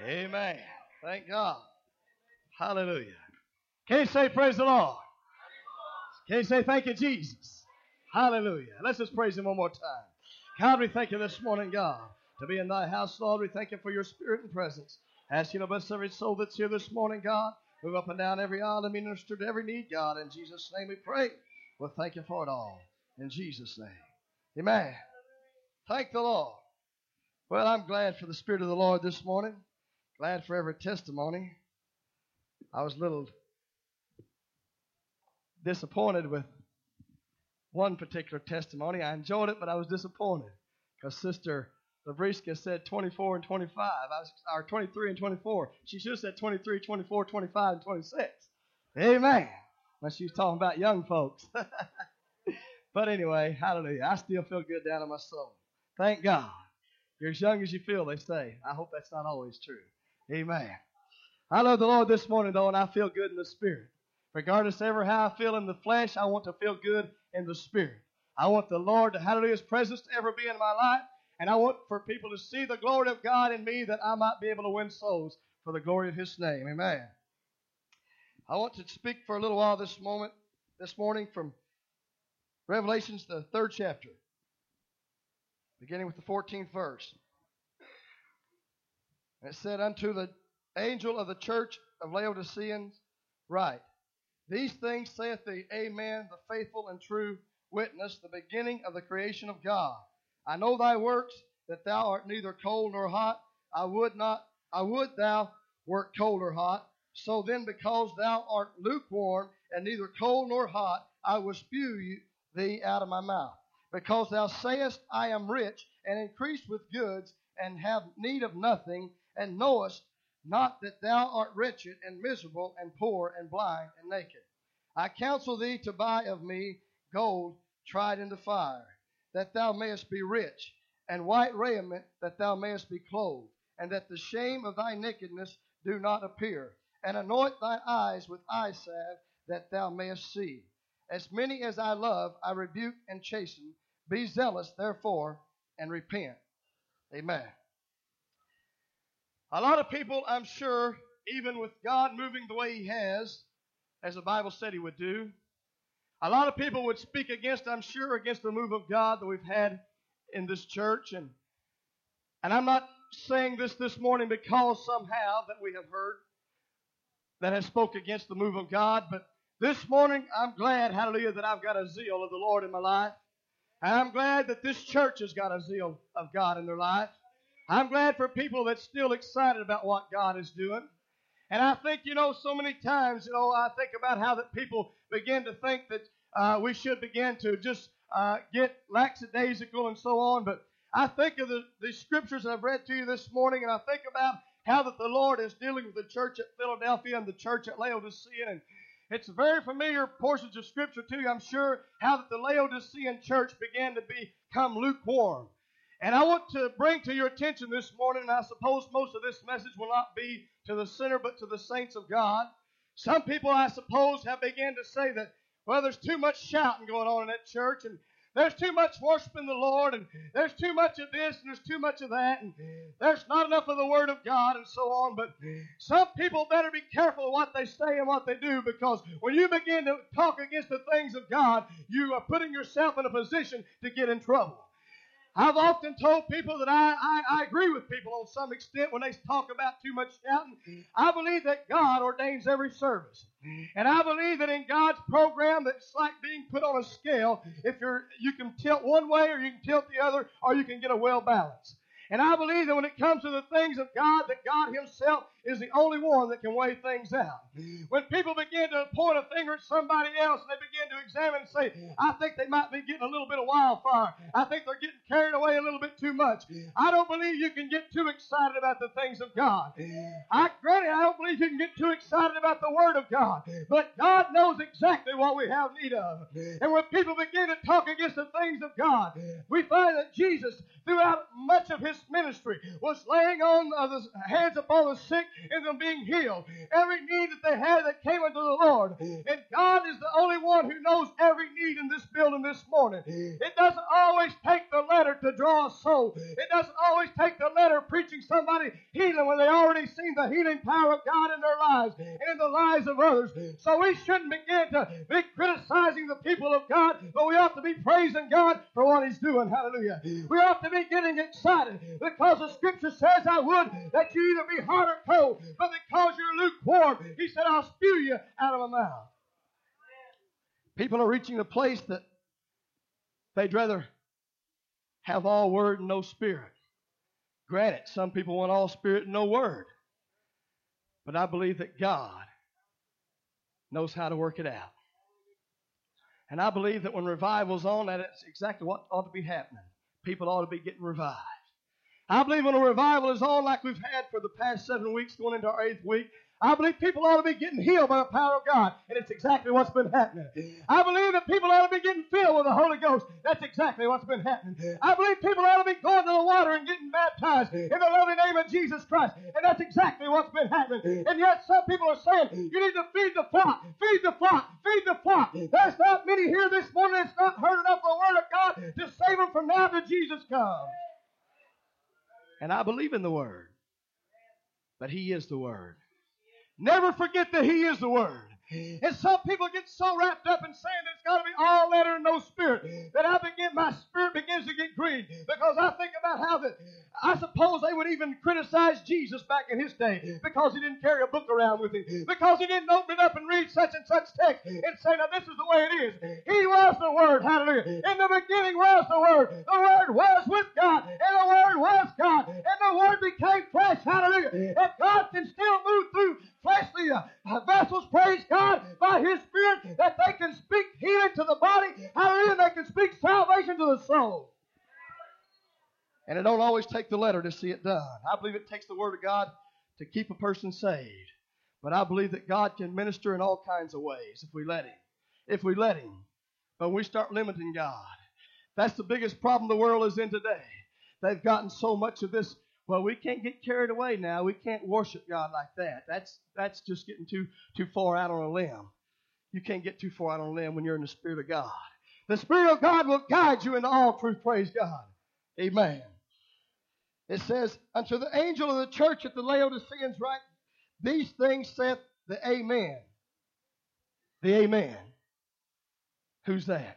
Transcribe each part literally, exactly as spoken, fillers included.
Amen. Thank God. Hallelujah. Can you say praise the Lord? Can you say thank you, Jesus? Hallelujah. Let's just praise Him one more time. God, we thank you this morning, God, to be in thy house, Lord. We thank you for your spirit and presence. Ask you to bless every soul that's here this morning, God. Move up and down every aisle and minister to every need, God. In Jesus' name we pray. Well, thank you for it all. In Jesus' name. Amen. Thank the Lord. Well, I'm glad for the Spirit of the Lord this morning. Glad for every testimony. I was a little disappointed with one particular testimony. I enjoyed it, but I was disappointed because Sister Lavriska said twenty-four and twenty-five, I was, or twenty-three and twenty-four. She should have said twenty-three, twenty-four, twenty-five, and twenty-six. Amen. When she was talking about young folks. But anyway, hallelujah. I still feel good down in my soul. Thank God. You're as young as you feel, they say. I hope that's not always true. Amen. I love the Lord this morning, though, and I feel good in the Spirit. Regardless of ever how I feel in the flesh, I want to feel good in the Spirit. I want the Lord, hallelujah's presence to ever be in my life, and I want for people to see the glory of God in me that I might be able to win souls for the glory of His name. Amen. I want to speak for a little while this moment, this morning from Revelations, the third chapter, beginning with the fourteenth verse. It said, unto the angel of the church of Laodiceans write, these things saith the Amen, the faithful and true witness, the beginning of the creation of God. I know thy works, that thou art neither cold nor hot. I would not, I would thou wert cold or hot. So then, because thou art lukewarm, and neither cold nor hot, I will spew you, thee out of my mouth. Because thou sayest, I am rich, and increased with goods, and have need of nothing, and knowest not that thou art wretched, and miserable, and poor, and blind, and naked. I counsel thee to buy of me gold tried in the fire, that thou mayest be rich, and white raiment, that thou mayest be clothed, and that the shame of thy nakedness do not appear. And anoint thine eyes with eye salve, that thou mayest see. As many as I love, I rebuke and chasten. Be zealous, therefore, and repent. Amen. A lot of people, I'm sure, even with God moving the way He has, as the Bible said He would do, a lot of people would speak against, I'm sure, against the move of God that we've had in this church. And, and I'm not saying this this morning because somehow that we have heard that has spoke against the move of God, but this morning I'm glad, hallelujah, that I've got a zeal of the Lord in my life. And I'm glad that this church has got a zeal of God in their life. I'm glad for people that's still excited about what God is doing. And I think, you know, so many times, you know, I think about how that people begin to think that uh, we should begin to just uh, get lackadaisical and so on. But I think of the, the scriptures that I've read to you this morning, and I think about how that the Lord is dealing with the church at Philadelphia and the church at Laodicea. And it's very familiar portions of Scripture to you, I'm sure, how that the Laodicean church began to become lukewarm. And I want to bring to your attention this morning, and I suppose most of this message will not be to the sinner, but to the saints of God. Some people, I suppose, have begun to say that, well, there's too much shouting going on in that church, and there's too much worshiping the Lord, and there's too much of this, and there's too much of that, and there's not enough of the Word of God, and so on. But some people better be careful of what they say and what they do, because when you begin to talk against the things of God, you are putting yourself in a position to get in trouble. I've often told people that I, I, I agree with people on some extent when they talk about too much shouting. I believe that God ordains every service. And I believe that in God's program that it's like being put on a scale. If you're, you can tilt one way or you can tilt the other, or you can get a well balance. And I believe that when it comes to the things of God, that God Himself is the only one that can weigh things out. When people begin to point a finger at somebody else and they begin to examine and say, I think they might be getting a little bit of wildfire. I think they're getting carried away a little bit too much. I don't believe you can get too excited about the things of God. I granted, I don't believe you can get too excited about the Word of God. But God knows exactly what we have need of. And when people begin to talk against the things of God, we find that Jesus, throughout much of His ministry was laying on uh, the hands upon the sick and them being healed. Every need that they had that came unto the Lord. And God is the only one who knows every need in this building this morning. It doesn't always take the letter to draw a soul. It doesn't always take the letter preaching somebody healing when they already seen the healing power of God in their lives and in the lives of others. So we shouldn't begin to be criticizing the people of God, but we ought to be praising God for what He's doing. Hallelujah. We ought to be getting excited because the Scripture says, I would that you either be hot or cold, but because you're lukewarm, He said, I'll spew you out of my mouth. People are reaching a place that they'd rather have all word and no spirit. Granted, some people want all spirit and no word. But I believe that God knows how to work it out. And I believe that when revival's on, that's exactly what ought to be happening. People ought to be getting revived. I believe when a revival is on like we've had for the past seven weeks going into our eighth week, I believe people ought to be getting healed by the power of God, and it's exactly what's been happening. I believe that people ought to be getting filled with the Holy Ghost. That's exactly what's been happening. I believe people ought to be going to the water and getting baptized in the lovely name of Jesus Christ, and that's exactly what's been happening. And yet some people are saying, you need to feed the flock, feed the flock, feed the flock. There's not many here this morning that's not heard enough of the Word of God to save them from now till Jesus comes. And I believe in the Word, but He is the Word. Never forget that He is the Word. And some people get so wrapped up in saying that it's got to be all letter and no spirit that I begin, my spirit begins to get grieved because I think about how that I suppose they would even criticize Jesus back in His day because He didn't carry a book around with Him, because He didn't open it up and read such and such text and say, now this is the way it is. He was the Word, hallelujah. In the beginning was the Word. The Word was with God, and the Word was God, and the Word became flesh, hallelujah. And God can still move through fleshly uh, vessels, praise God, by His Spirit, that they can speak healing to the body, hallelujah, they can speak salvation to the soul. And it don't always take the letter to see it done. I believe it takes the Word of God to keep a person saved. But I believe that God can minister in all kinds of ways if we let Him. If we let Him. But when we start limiting God, that's the biggest problem the world is in today. They've gotten so much of this. Well, we can't get carried away now. We can't worship God like that. That's that's just getting too too far out on a limb. You can't get too far out on a limb when you're in the Spirit of God. The Spirit of God will guide you into all truth. Praise God. Amen. It says, unto the angel of the church at the Laodiceans write, these things saith the Amen. The Amen. Who's that?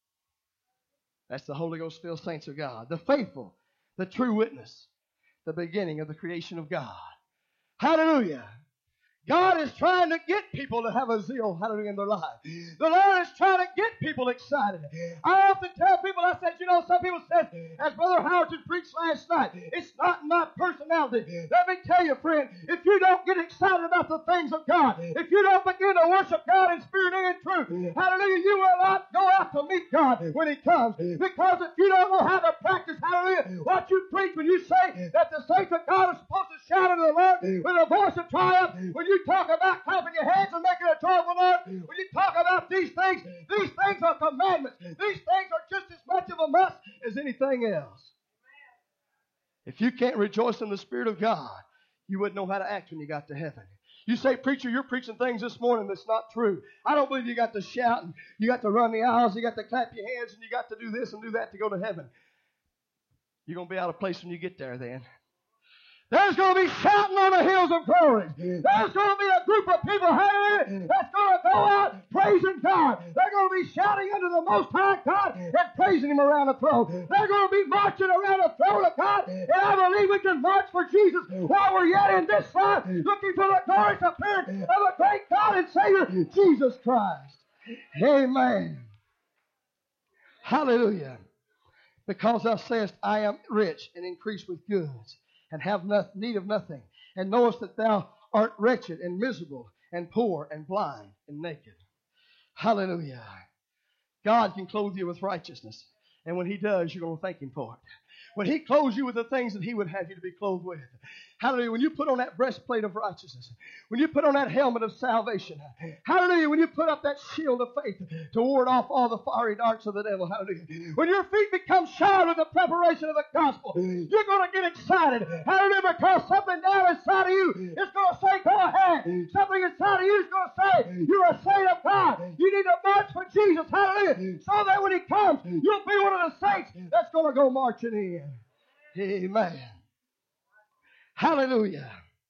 That's the Holy Ghost filled saints of God. The faithful, the true witness. The beginning of the creation of God. Hallelujah. God is trying to get people to have a zeal, hallelujah, in their life. The Lord is trying to get people excited. I often tell people, I said, you know, some people said, as Brother Howard preached last night, it's not my personality. Let me tell you, friend, if you don't get excited about the things of God, if you don't begin to worship God in spirit and in truth, hallelujah, you will not go out to meet God when He comes. Because if you don't know how to practice, hallelujah, what you preach when you say that the saints of God are supposed to shout unto the Lord with a voice of triumph, when you You talk about clapping your hands and making a joyful noise. When you talk about these things, these things are commandments. These things are just as much of a must as anything else. If you can't rejoice in the Spirit of God, you wouldn't know how to act when you got to heaven. You say, preacher, you're preaching things this morning that's not true. I don't believe you got to shout and you got to run the aisles, you got to clap your hands, and you got to do this and do that to go to heaven. You're going to be out of place when you get there then. There's going to be shouting on the hills of glory. There's going to be a group of people, hallelujah, that's going to go out praising God. They're going to be shouting unto the Most High God and praising Him around the throne. They're going to be marching around the throne of God, and I believe we can march for Jesus while we're yet in this life, looking for the glorious appearance of a great God and Savior, Jesus Christ. Amen. Hallelujah. Because thou sayest, I am rich and increase with goods, and have no, need of nothing, and knowest that thou art wretched and miserable and poor and blind and naked. Hallelujah. God can clothe you with righteousness, and when He does, you're going to thank Him for it. When He clothes you with the things that He would have you to be clothed with. Hallelujah. When you put on that breastplate of righteousness, when you put on that helmet of salvation, hallelujah, when you put up that shield of faith to ward off all the fiery darts of the devil, hallelujah. When your feet become shod with the preparation of the gospel, you're going to get excited, hallelujah, because something down inside of you is going to say, go ahead. Something inside of you is going to say, you're a saint of God. You need to march for Jesus, hallelujah, so that when He comes, you'll be one of the saints that's going to go marching in. Amen. Hallelujah.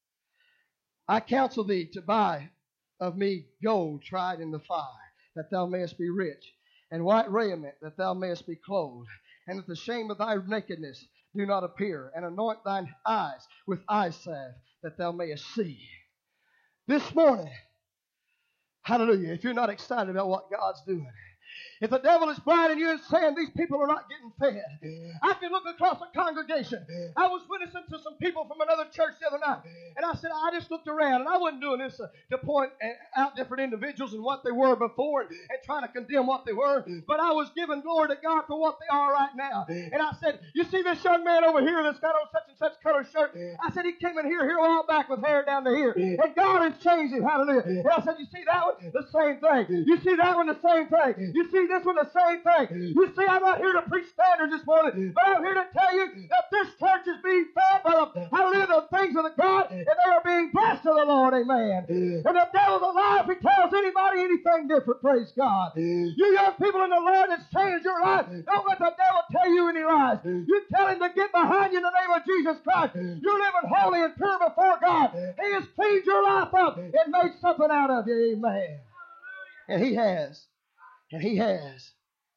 I counsel thee to buy of me gold tried in the fire, that thou mayest be rich, and white raiment, that thou mayest be clothed, and that the shame of thy nakedness do not appear, and anoint thine eyes with eye salve, that thou mayest see. This morning, hallelujah, if you're not excited about what God's doing, if the devil is blinding you and saying these people are not getting fed, I can look across a congregation. I was witnessing to some people from another church the other night, and I said, I just looked around, and I wasn't doing this uh, to point out different individuals and what they were before and, and trying to condemn what they were, but I was giving glory to God for what they are right now. And I said, you see this young man over here that's got on such and such color shirt? I said, he came in here, here a while back with hair down to here, and God has changed him, hallelujah. And I said, you see that one? The same thing. You see that one? The same thing. You see this one? The same thing. You see, I'm not here to preach standards this morning, but I'm here to tell you that this church is being fed by the, hallelujah, the things of the God, and they are being blessed of the Lord, amen. And the devil's a lie if he tells anybody anything different, praise God. You young people in the Lord that's changed your life, don't let the devil tell you any lies. You tell him to get behind you in the name of Jesus Christ. You're living holy and pure before God. He has cleaned your life up and made something out of you, amen. And He has. And He has.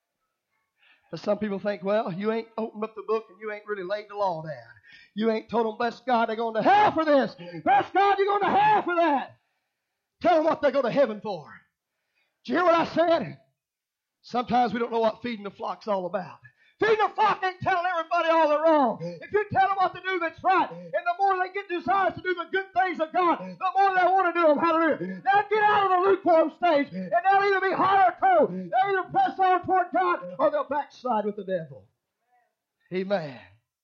But some people think, well, you ain't opened up the book and you ain't really laid the law down. You ain't told them, bless God, they're going to hell for this. Bless God, you're going to hell for that. Tell them what they go to heaven for. Did you hear what I said? Sometimes we don't know what feeding the flock's all about. Feeding the flock ain't telling everybody all they're wrong. If you tell them what to do that's right, and the more they get desires to do the good things of God, the more they want to do them. Hallelujah. They'll get out of the lukewarm stage, and they'll either be hot or cold. They'll either press on toward God, or they'll backslide with the devil. Amen.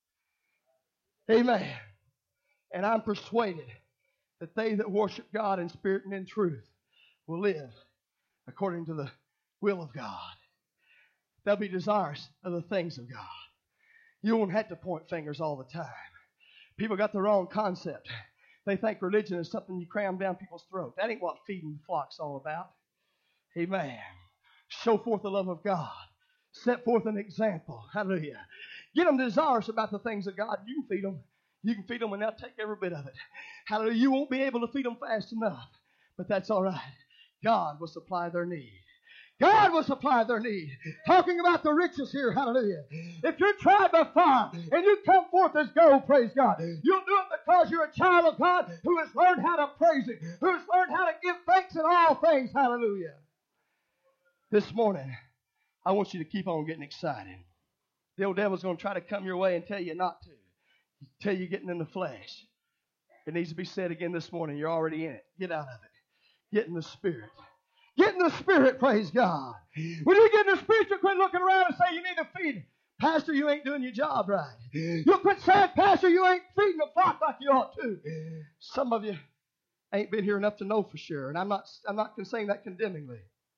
Amen. And I'm persuaded that they that worship God in spirit and in truth will live according to the will of God. They'll be desirous of the things of God. You won't have to point fingers all the time. People got the wrong concept. They think religion is something you cram down people's throat. That ain't what feeding the flock's all about. Amen. Show forth the love of God. Set forth an example. Hallelujah. Get them desirous about the things of God. You can feed them. You can feed them and they'll take every bit of it. Hallelujah. You won't be able to feed them fast enough. But that's all right. God will supply their need. God will supply their need. Talking about the riches here, hallelujah. If you're tried by fire and you come forth as gold, praise God, you'll do it because you're a child of God who has learned how to praise Him, who has learned how to give thanks in all things, hallelujah. This morning, I want you to keep on getting excited. The old devil's going to try to come your way and tell you not to. Tell you getting in the flesh. It needs to be said again this morning. You're already in it. Get out of it. Get in the Spirit. Get in the Spirit, praise God. When you get in the Spirit, you quit looking around and say you need to feed. Pastor, you ain't doing your job right. You'll quit saying, Pastor, you ain't feeding the flock like you ought to. Some of you ain't been here enough to know for sure, and I'm not, I'm not saying that condemningly.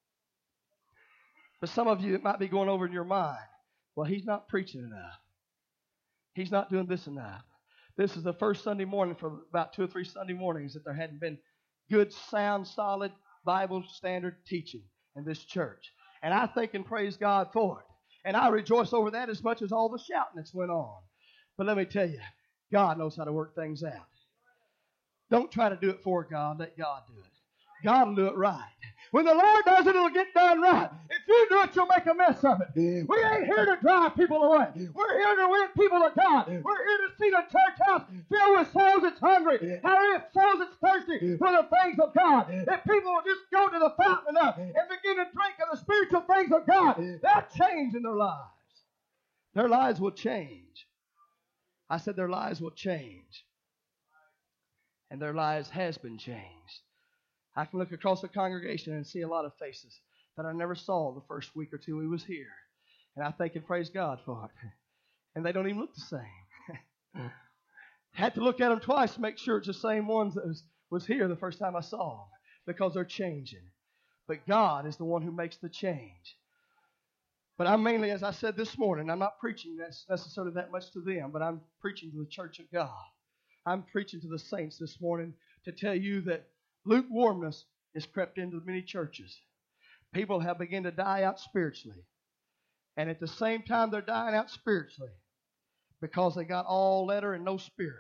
But some of you, it might be going over in your mind, well, he's not preaching enough. He's not doing this enough. This is the first Sunday morning for about two or three Sunday mornings that there hadn't been good, sound, solid Bible standard teaching in this church. And I thank and praise God for it. And I rejoice over that as much as all the shouting that's went on. But let me tell you, God knows how to work things out. Don't try to do it for God. Let God do it. God will do it right. When the Lord does it, it'll get done right. If you do it, you'll make a mess of it. We ain't here to drive people away. We're here to win people to God. We're here to see the church house filled with souls that's hungry. Hallelujah, souls that's thirsty for the things of God. If people will just go to the fountain enough and begin to drink of the spiritual things of God, they'll change in their lives. Their lives will change. I said their lives will change. And their lives has been changed. I can look across the congregation and see a lot of faces that I never saw the first week or two we was here. And I thank and praise God for it. and they don't even look the same. Had to look at them twice to make sure it's the same ones that was, was here the first time I saw them, because they're changing. But God is the one who makes the change. But I'm mainly, as I said this morning, I'm not preaching necessarily that much to them, but I'm preaching to the church of God. I'm preaching to the saints this morning to tell you that lukewarmness has crept into many churches. People have begun to die out spiritually. And at the same time they're dying out spiritually because they got all letter and no spirit.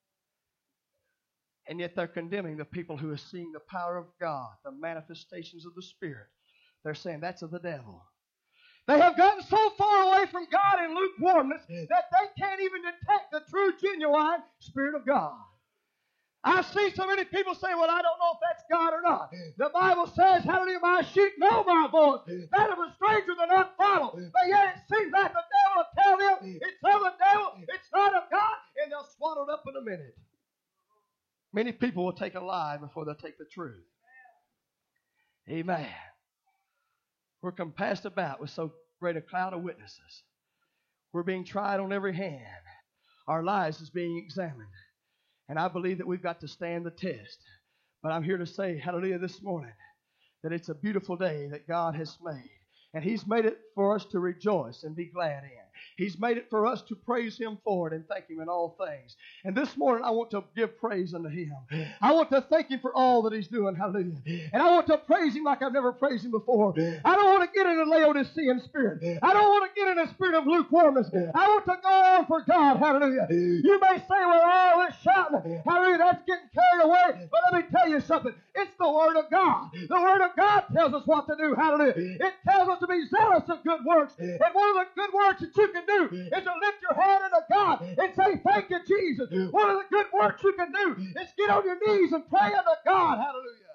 And yet they're condemning the people who are seeing the power of God, the manifestations of the Spirit. They're saying that's of the devil. They have gotten so far away from God in lukewarmness that they can't even detect the true, genuine Spirit of God. I see so many people say, well, I don't know if that's God or not. The Bible says, hallelujah, my sheep know my voice. That of a stranger they're not follow. But yet it seems like the devil will tell them it's of the devil, it's not of God, and they'll swallow it up in a minute. Many people will take a lie before they'll take the truth. Amen. We're compassed about with so great a cloud of witnesses. We're being tried on every hand. Our lives is being examined. And I believe that we've got to stand the test. But I'm here to say, hallelujah, this morning, that it's a beautiful day that God has made. And He's made it for us to rejoice and be glad in. He's made it for us to praise Him for it and thank Him in all things. And this morning I want to give praise unto Him. I want to thank Him for all that He's doing. Hallelujah. And I want to praise Him like I've never praised Him before. I don't want to get in a Laodicean spirit. I don't want to get in a spirit of lukewarmness. I want to go on for God. Hallelujah. You may say, well, all this shouting, hallelujah, that's getting carried away. But let me tell you something. It's the Word of God. The Word of God tells us what to do. Hallelujah. It tells us to be zealous of good works. And one of the good works that you can do is to lift your hand unto God and say, thank you, Jesus. One of the good works you can do is get on your knees and pray unto God. Hallelujah.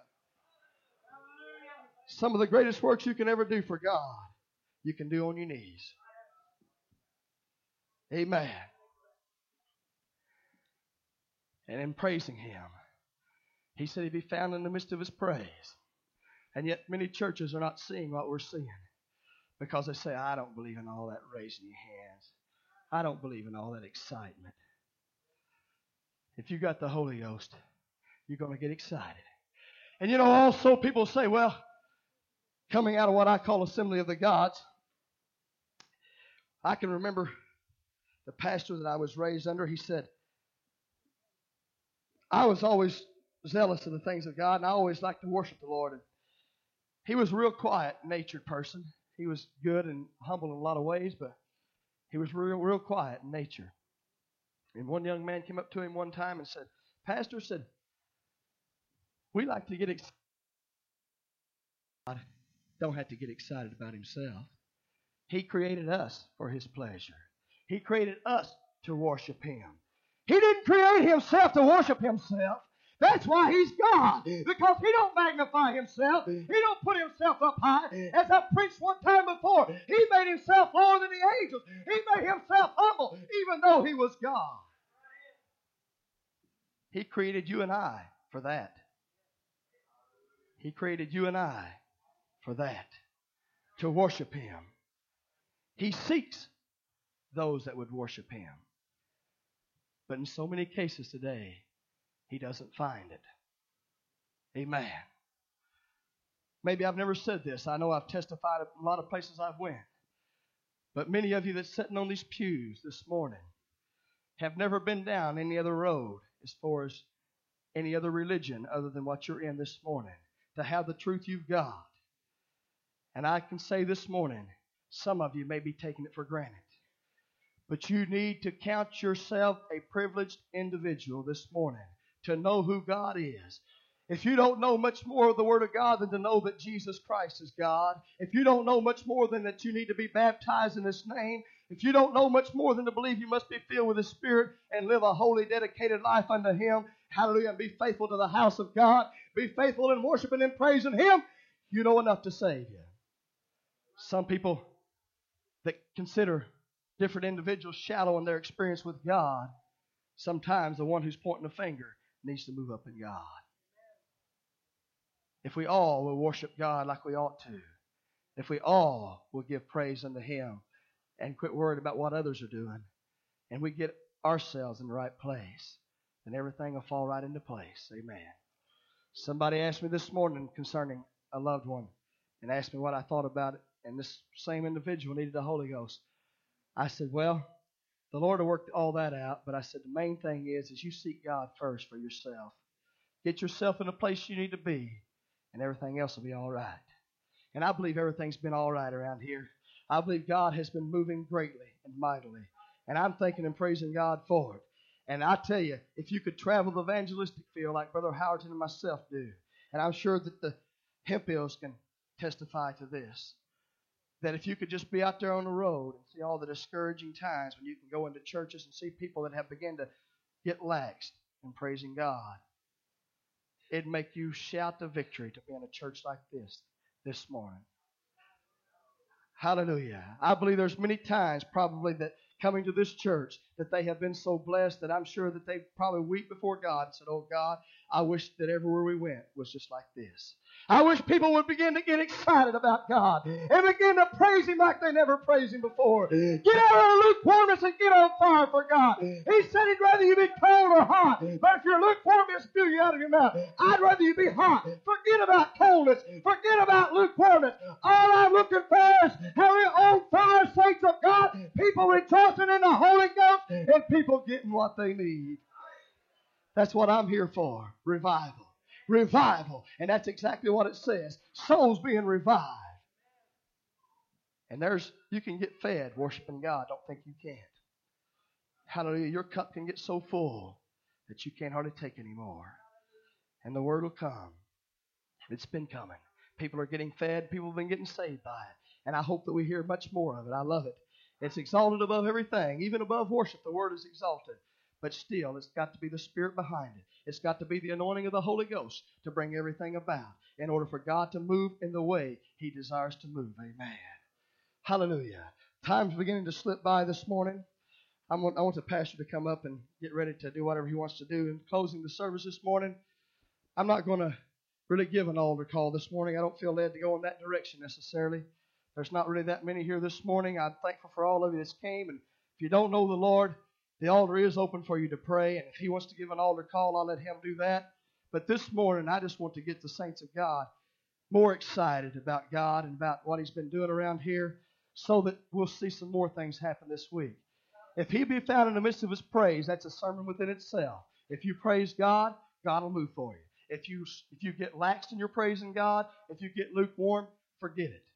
Some of the greatest works you can ever do for God, you can do on your knees. Amen. And in praising Him, He said He'd be found in the midst of His praise. And yet many churches are not seeing what we're seeing because they say, I don't believe in all that raising your hands. I don't believe in all that excitement. If you got the Holy Ghost, you're going to get excited. And you know, also people say, well, coming out of what I call Assembly of the Gods, I can remember the pastor that I was raised under, he said, I was always zealous of the things of God, and I always liked to worship the Lord. And he was a real quiet-natured person. He was good and humble in a lot of ways, but he was real, real quiet in nature. And one young man came up to him one time and said, Pastor said, we like to get excited. God don't have to get excited about Himself. He created us for His pleasure. He created us to worship Him. He didn't create Himself to worship Himself. That's why He's God, because He don't magnify Himself. He don't put Himself up high. As I preached one time before, He made Himself lower than the angels. He made Himself humble, even though He was God. He created you and I for that. He created you and I for that, to worship Him. He seeks those that would worship Him. But in so many cases today, He doesn't find it. Amen. Maybe I've never said this. I know I've testified at a lot of places I've went. But many of you that's sitting on these pews this morning have never been down any other road as far as any other religion other than what you're in this morning, to have the truth you've got. And I can say this morning, some of you may be taking it for granted. But you need to count yourself a privileged individual this morning to know who God is. If you don't know much more of the Word of God than to know that Jesus Christ is God, if you don't know much more than that you need to be baptized in His name, if you don't know much more than to believe you must be filled with His Spirit and live a holy, dedicated life unto Him, hallelujah, and be faithful to the house of God, be faithful in worshiping and praising Him, you know enough to save you. Some people that consider different individuals shallow in their experience with God, sometimes the one who's pointing the finger needs to move up in God. If we all will worship God like we ought to, if we all will give praise unto Him and quit worrying about what others are doing, and we get ourselves in the right place, then everything will fall right into place. Amen. Somebody asked me this morning concerning a loved one and asked me what I thought about it, and this same individual needed the Holy Ghost. I said, well, the Lord will work all that out, but I said the main thing is, is you seek God first for yourself. Get yourself in a place you need to be, and everything else will be all right. And I believe everything's been all right around here. I believe God has been moving greatly and mightily, and I'm thanking and praising God for it. And I tell you, if you could travel the evangelistic field like Brother Howerton and myself do, and I'm sure that the Hemphills can testify to this, that if you could just be out there on the road and see all the discouraging times when you can go into churches and see people that have begun to get laxed in praising God, it'd make you shout the victory to be in a church like this this morning. Hallelujah. I believe there's many times probably that coming to this church that they have been so blessed that I'm sure that they probably weep before God and said, oh God, I wish that everywhere we went was just like this. I wish people would begin to get excited about God and begin to praise Him like they never praised Him before. Get out of lukewarmness and get on fire for God. He said He'd rather you be cold or hot. But if you're lukewarm, He'll spew you out of your mouth. I'd rather you be hot. Forget about coldness. Forget about lukewarmness. All I'm looking for is how we on fire, saints of God, people rejoicing in the Holy Ghost and people getting what they need. That's what I'm here for. Revival. Revival. And that's exactly what it says. Souls being revived. And there's, you can get fed worshiping God. Don't think you can't. Hallelujah. Your cup can get so full that you can't hardly take anymore. And the word will come. It's been coming. People are getting fed. People have been getting saved by it. And I hope that we hear much more of it. I love it. It's exalted above everything. Even above worship, the word is exalted. But still, it's got to be the Spirit behind it. It's got to be the anointing of the Holy Ghost to bring everything about in order for God to move in the way He desires to move. Amen. Hallelujah. Time's beginning to slip by this morning. I want, I want the pastor to come up and get ready to do whatever he wants to do. In closing the service this morning, I'm not going to really give an altar call this morning. I don't feel led to go in that direction necessarily. There's not really that many here this morning. I'm thankful for all of you that came. And if you don't know the Lord, the altar is open for you to pray, and if He wants to give an altar call, I'll let Him do that. But this morning, I just want to get the saints of God more excited about God and about what He's been doing around here so that we'll see some more things happen this week. If He be found in the midst of His praise, that's a sermon within itself. If you praise God, God will move for you. If you, if you get laxed in your praising God, if you get lukewarm, forget it.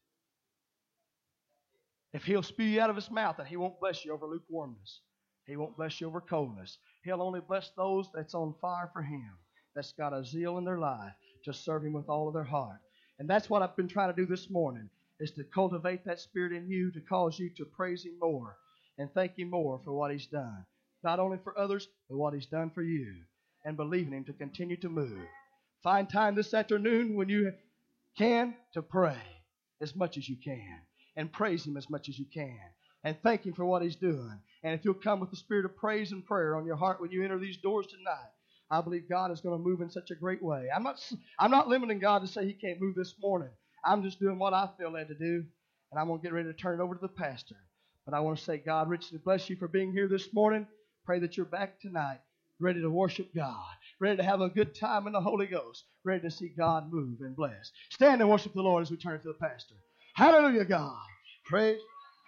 If He'll spew you out of His mouth, then He won't bless you over lukewarmness. He won't bless you over coldness. He'll only bless those that's on fire for Him, that's got a zeal in their life to serve Him with all of their heart. And that's what I've been trying to do this morning, is to cultivate that spirit in you to cause you to praise Him more and thank Him more for what He's done. Not only for others, but what He's done for you. And believe in Him to continue to move. Find time this afternoon when you can to pray as much as you can. And praise Him as much as you can. And thank Him for what He's doing. And if you'll come with the spirit of praise and prayer on your heart when you enter these doors tonight, I believe God is going to move in such a great way. I'm not, I'm not limiting God to say He can't move this morning. I'm just doing what I feel led to do. And I'm going to get ready to turn it over to the pastor. But I want to say, God richly bless you for being here this morning. Pray that you're back tonight, ready to worship God, ready to have a good time in the Holy Ghost, ready to see God move and bless. Stand and worship the Lord as we turn it to the pastor. Hallelujah, God. Praise.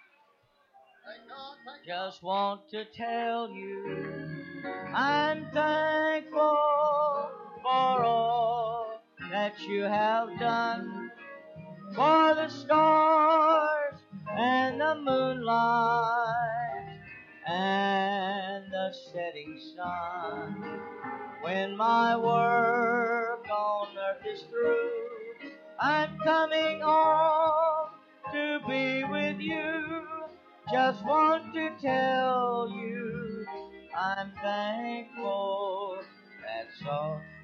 Just want to tell you I'm thankful for all that you have done, for the stars and the moonlight and the setting sun. When my work on earth is through, I'm coming home to be with you. Just want to tell you I'm thankful, that's all.